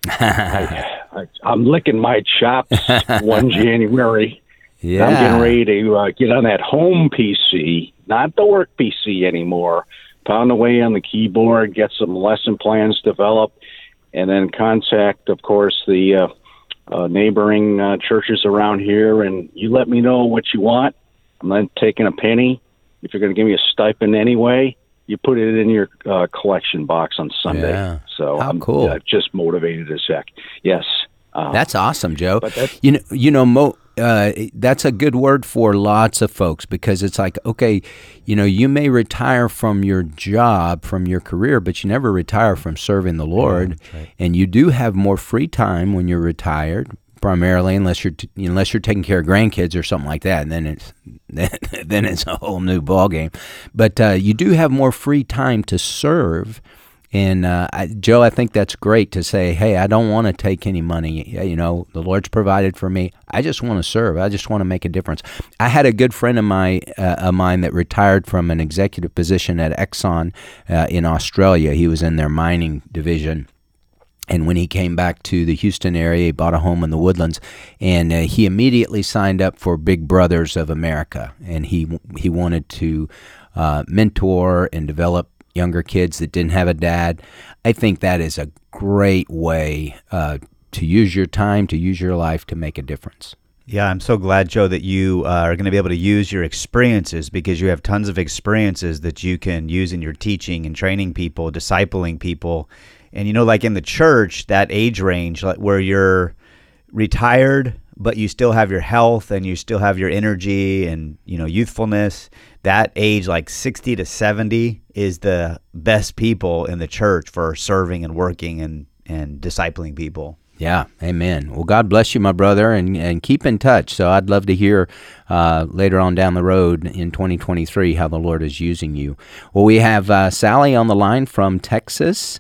I, I, I'm licking my chops one January. Yeah. I'm getting ready to uh, get on that home P C, not the work P C anymore. Pound away on the keyboard, get some lesson plans developed, and then contact, of course, the uh, uh, neighboring uh, churches around here. And you let me know what you want. I'm not taking a penny. If you're going to give me a stipend anyway, you put it in your uh, collection box on Sunday. Yeah. So How I'm cool. uh, just motivated as heck. Yes. Uh, That's awesome, Joe. But that's, you know, you know, Mo, uh, that's a good word for lots of folks, because it's like, okay, you know, you may retire from your job, from your career, but you never retire from serving the Lord. Yeah, right. And you do have more free time when you're retired, primarily, unless you're t- unless you're taking care of grandkids or something like that, and then it's then, then it's a whole new ballgame. But uh, you do have more free time to serve. And uh, I, Joe, I think that's great to say, hey, I don't want to take any money. You know, the Lord's provided for me. I just want to serve. I just want to make a difference. I had a good friend of my uh, of mine that retired from an executive position at Exxon uh, in Australia. He was in their mining division. And when he came back to the Houston area, he bought a home in the Woodlands, and uh, he immediately signed up for Big Brothers of America. And he he wanted to uh, mentor and develop younger kids that didn't have a dad. I think that is a great way uh, to use your time, to use your life to make a difference. Yeah, I'm so glad, Joe, that you uh, are going to be able to use your experiences, because you have tons of experiences that you can use in your teaching and training people, discipling people. And, you know, like in the church, that age range, like where you're retired, but you still have your health and you still have your energy and, you know, youthfulness, that age, like sixty to seventy, is the best people in the church for serving and working and, and discipling people. Yeah, amen. Well, God bless you, my brother, and, and keep in touch. So I'd love to hear uh, later on down the road in twenty twenty-three how the Lord is using you. Well, we have uh, Sally on the line from Texas.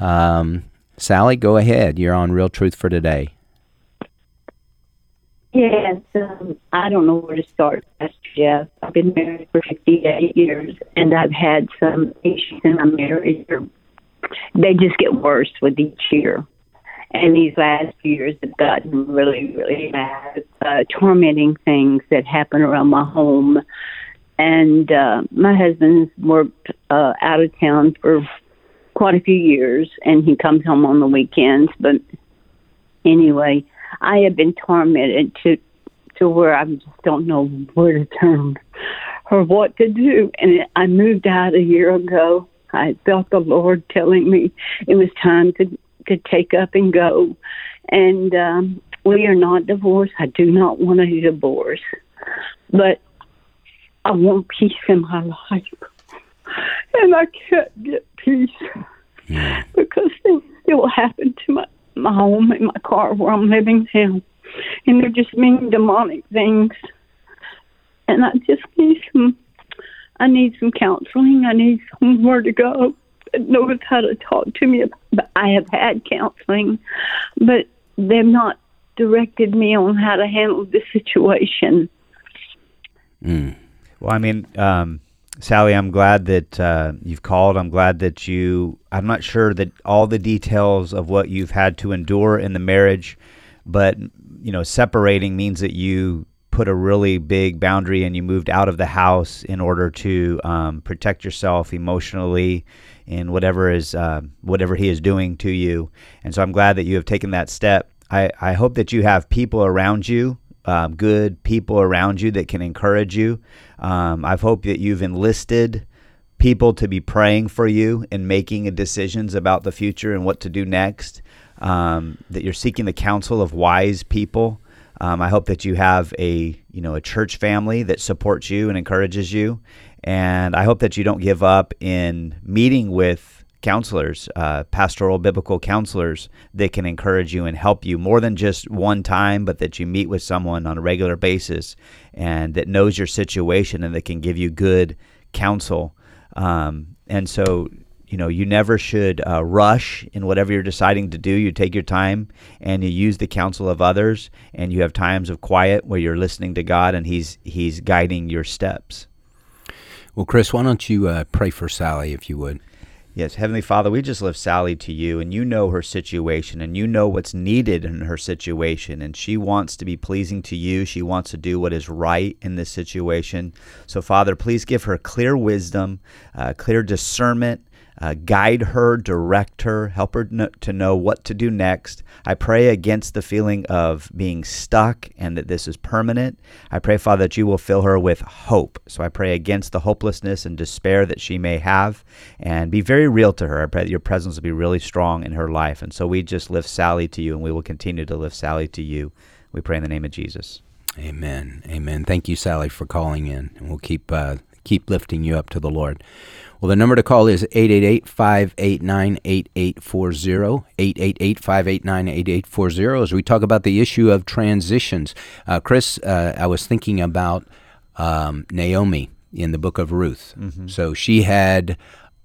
Um, Sally, go ahead. You're on Real Truth for Today. Yes, um, I don't know where to start, Pastor Jeff. I've been married for fifty-eight years, and I've had some issues in my marriage. They just get worse with each year. And these last few years have gotten really, really bad, uh, tormenting things that happen around my home. And uh, my husband's worked uh, out of town for quite a few years, and he comes home on the weekends. But anyway, I have been tormented to to where I just don't know where to turn or what to do. And I moved out a year ago. I felt the Lord telling me it was time to, to take up and go. And um, we are not divorced. I do not want a divorce. But I want peace in my life. and I can't get peace Yeah. because things still happen to my, my home and my car where I'm living now. And they're just mean demonic things. And I just need some, I need some counseling. I need somewhere to go that knows how to talk to me. But I have had counseling, but they've not directed me on how to handle the situation. Mm. Well, I mean, um, Sally, I'm glad that uh, you've called. I'm glad that you, I'm not sure that all the details of what you've had to endure in the marriage, but, you know, separating means that you put a really big boundary and you moved out of the house in order to um, protect yourself emotionally in whatever is, uh, whatever he is doing to you. And so I'm glad that you have taken that step. I, I hope that you have people around you, um, good people around you that can encourage you. Um, I hope that you've enlisted people to be praying for you and making decisions about the future and what to do next, um, that you're seeking the counsel of wise people. Um, I hope that you have a, you know, a church family that supports you and encourages you. And I hope that you don't give up in meeting with counselors, uh, pastoral biblical counselors that can encourage you and help you more than just one time, but that you meet with someone on a regular basis and that knows your situation and that can give you good counsel. Um, and so, you know, you never should uh, rush in whatever you're deciding to do. You take your time and you use the counsel of others, and you have times of quiet where you're listening to God and He's He's guiding your steps. Well, Chris, why don't you uh, pray for Sally, if you would? Yes, Heavenly Father, we just lift Sally to you, and you know her situation, and you know what's needed in her situation, and she wants to be pleasing to you. She wants to do what is right in this situation. So, Father, please give her clear wisdom, uh, clear discernment, Uh, guide her, direct her, help her kn- to know what to do next. I pray against the feeling of being stuck and that this is permanent. I pray, Father, that you will fill her with hope. So I pray against the hopelessness and despair that she may have, and be very real to her. I pray that your presence will be really strong in her life. And so we just lift Sally to you, and we will continue to lift Sally to you. We pray in the name of Jesus. Amen. Amen. Thank you, Sally, for calling in, and we'll keep uh, keep lifting you up to the Lord. Well, the number to call is eight eight eight, five eight nine, eight eight four zero, eight eight eight, five eight nine, eight eight four zero, as we talk about the issue of transitions. Uh, Chris, uh, I was thinking about um, Naomi in the book of Ruth. Mm-hmm. So she had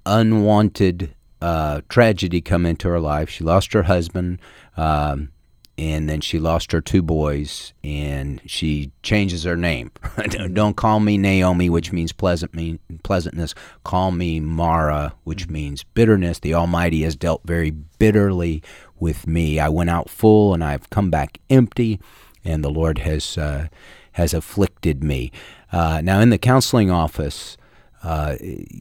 unwanted uh, tragedy come into her life. She lost her husband, um, and then she lost her two boys, and she changes her name. Don't call me Naomi, which means pleasant mean, pleasantness. Call me Mara, which means bitterness. The Almighty has dealt very bitterly with me. I went out full, and I've come back empty, and the Lord has uh, has afflicted me. Uh, now, in the counseling office, uh,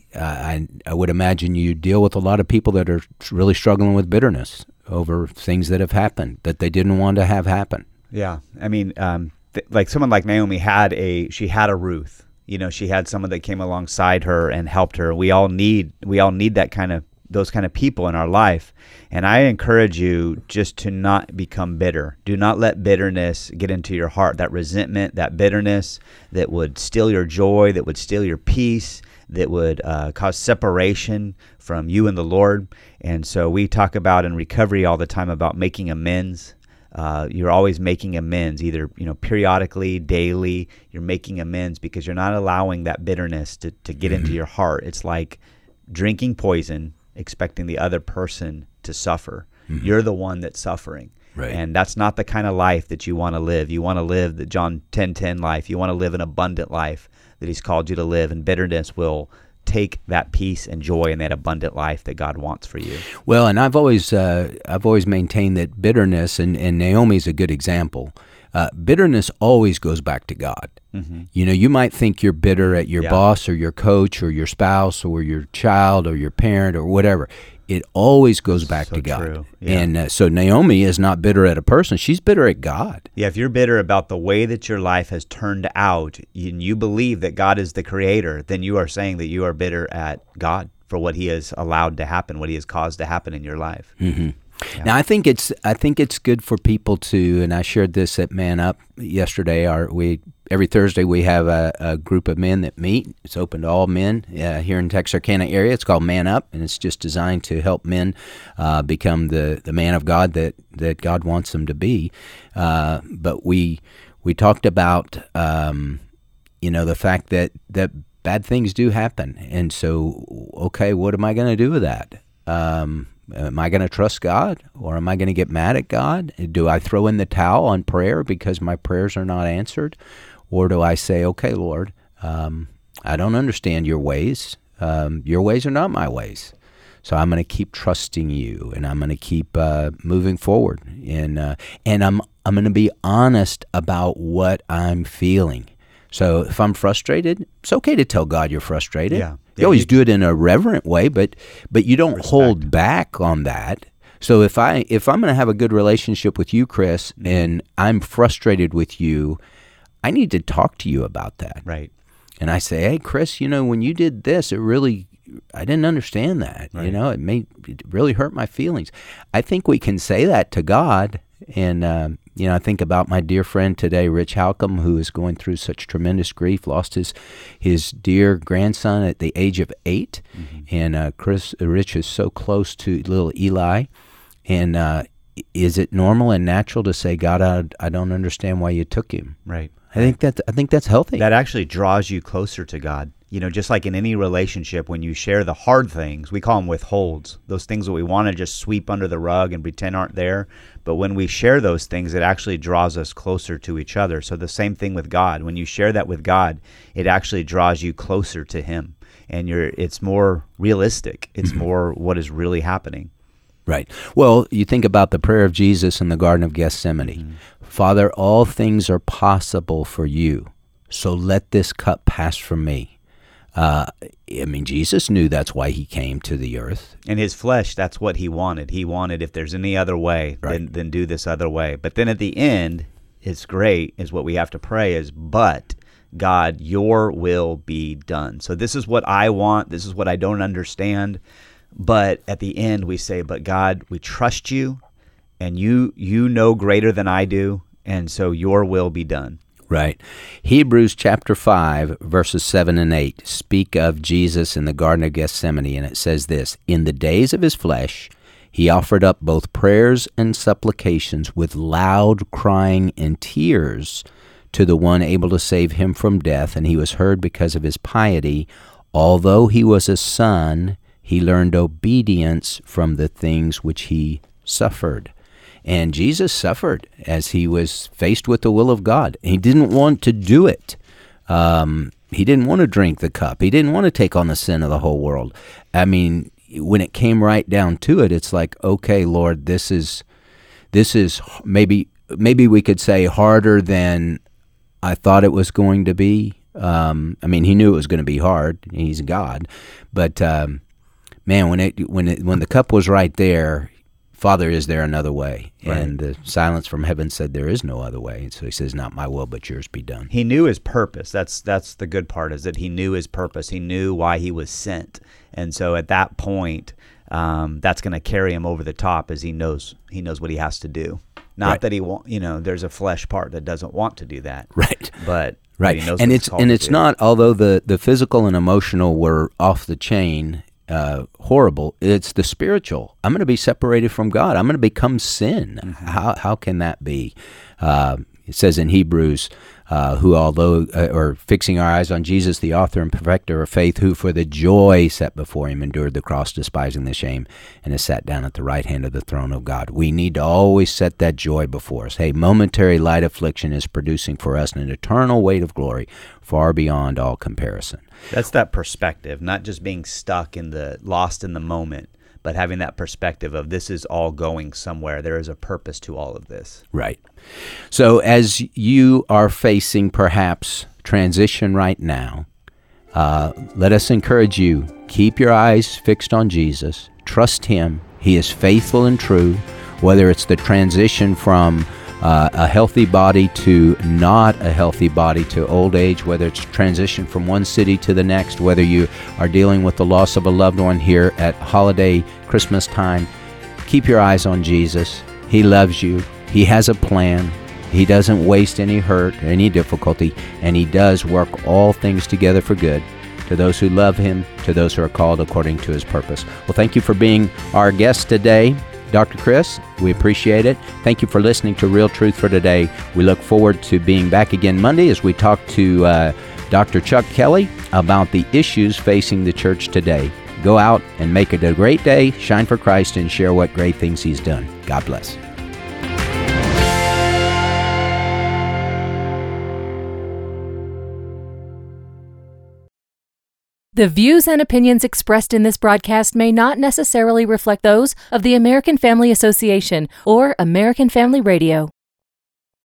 I, I would imagine you deal with a lot of people that are really struggling with bitterness over things that have happened that they didn't want to have happen. Yeah. I mean, um, th- like someone like Naomi had a, she had a Ruth, you know, she had someone that came alongside her and helped her. We all need, we all need that kind of, those kind of people in our life. And I encourage you just to not become bitter. Do not let bitterness get into your heart, that resentment, that bitterness that would steal your joy, that would steal your peace, that would uh, cause separation from you and the Lord. And so we talk about in recovery all the time about making amends. Uh, you're always making amends, either, you know, periodically, daily. You're making amends because you're not allowing that bitterness to, to get mm-hmm. into your heart. It's like drinking poison, expecting the other person to suffer. Mm-hmm. You're the one that's suffering. Right. And that's not the kind of life that you want to live. You want to live the John ten ten life. You want to live an abundant life that He's called you to live, and bitterness will take that peace and joy and that abundant life that God wants for you. Well, and I've always uh, I've always maintained that bitterness, and, and Naomi's a good example. Uh, bitterness always goes back to God. Mm-hmm. You know, you might think you're bitter at your yeah. boss or your coach or your spouse or your child or your parent or whatever. It always goes back so to God. True. Yeah. And uh, so Naomi is not bitter at a person. She's bitter at God. Yeah, if you're bitter about the way that your life has turned out and you believe that God is the creator, then you are saying that you are bitter at God for what He has allowed to happen, what He has caused to happen in your life. Mm-hmm. Yeah. Now, I think it's I think it's good for people to, and I shared this at Man Up yesterday. Our we every Thursday we have a, a group of men that meet. It's open to all men uh, here in Texarkana area. It's called Man Up, and it's just designed to help men uh, become the, the man of God that, that God wants them to be. Uh, but we we talked about um, you know the fact that, that bad things do happen, and so okay, what am I going to do with that? Um, Am I going to trust God, or am I going to get mad at God? Do I throw in the towel on prayer because my prayers are not answered? Or do I say, okay, Lord, um, I don't understand your ways. Um, your ways are not my ways. So I'm going to keep trusting you, and I'm going to keep uh, moving forward. And, uh, and I'm, I'm going to be honest about what I'm feeling. So if I'm frustrated, it's okay to tell God you're frustrated. Yeah. You always do it in a reverent way, but but you don't Respect. hold back on that. So if I if I'm going to have a good relationship with you, Chris, mm-hmm. and I'm frustrated with you, I need to talk to you about that. Right. And I say, hey, Chris, you know, when you did this, it really, I didn't understand that. Right. You know, it made it really hurt my feelings. I think we can say that to God. And, um, you know, I think about my dear friend today, Rich Halcomb, who is going through such tremendous grief, lost his his dear grandson at the age of eight. Mm-hmm. And uh, Chris, uh, Rich is so close to little Eli. And uh, is it normal and natural to say, God, I, I don't understand why you took him? Right. I think that I think that's healthy. That actually draws you closer to God. You know, just like in any relationship, when you share the hard things, we call them withholds, those things that we want to just sweep under the rug and pretend aren't there. But when we share those things, it actually draws us closer to each other. So the same thing with God. When you share that with God, it actually draws you closer to him. And you're it's more realistic. It's more what is really happening. Right. Well, you think about the prayer of Jesus in the Garden of Gethsemane. Mm-hmm. Father, all things are possible for you, so let this cup pass from me. Uh, I mean, Jesus knew that's why he came to the earth. In his flesh, that's what he wanted. He wanted, if there's any other way, right. then, then do this other way. But then at the end, it's great, is what we have to pray is, but God, your will be done. So this is what I want. This is what I don't understand. But at the end, we say, but God, we trust you, and you you know greater than I do, and so your will be done. Right. Hebrews chapter five, verses seven and eight speak of Jesus in the Garden of Gethsemane, and it says this, in the days of his flesh, he offered up both prayers and supplications with loud crying and tears to the one able to save him from death, and he was heard because of his piety. Although he was a son, he learned obedience from the things which he suffered. And Jesus suffered as he was faced with the will of God. He didn't want to do it. Um, he didn't want to drink the cup. He didn't want to take on the sin of the whole world. I mean, when it came right down to it, it's like, okay, Lord, this is this is maybe maybe we could say harder than I thought it was going to be. Um, I mean, he knew it was going to be hard. He's God, but um, man, when it when it when the cup was right there. Father, is there another way? Right. And the silence from heaven said, there is no other way. And so he says, not my will, but yours be done. He knew his purpose. That's that's the good part, is that he knew his purpose. He knew why he was sent. And so at that point, um, that's going to carry him over the top, as he knows he knows what he has to do. Not right. that he want, you know, there's a flesh part that doesn't want to do that. Right. But right. He knows and what it's and it's do. not, although the, the physical and emotional were off the chain, Uh, horrible. It's the spiritual. I'm going to be separated from God. I'm going to become sin. Mm-hmm. How how can that be? Uh, it says in Hebrews, uh, who although, uh, or fixing our eyes on Jesus, the author and perfecter of faith, who for the joy set before him endured the cross, despising the shame, and has sat down at the right hand of the throne of God. We need to always set that joy before us. Hey, momentary light affliction is producing for us an eternal weight of glory far beyond all comparison. That's that perspective, not just being stuck in the, lost in the moment, but having that perspective of this is all going somewhere. There is a purpose to all of this. Right. So as you are facing perhaps transition right now, uh, let us encourage you, keep your eyes fixed on Jesus, trust him. He is faithful and true, whether it's the transition from Uh, a healthy body to not a healthy body to old age, whether it's transition from one city to the next, whether you are dealing with the loss of a loved one here at holiday, Christmas time. Keep your eyes on Jesus. He loves you. He has a plan. He doesn't waste any hurt, any difficulty, and He does work all things together for good to those who love Him, to those who are called according to His purpose. Well, thank you for being our guest today, Doctor Chris. We appreciate it. Thank you for listening to Real Truth for Today. We look forward to being back again Monday as we talk to uh, Doctor Chuck Kelly about the issues facing the church today. Go out and make it a great day, shine for Christ, and share what great things He's done. God bless. The views and opinions expressed in this broadcast may not necessarily reflect those of the American Family Association or American Family Radio.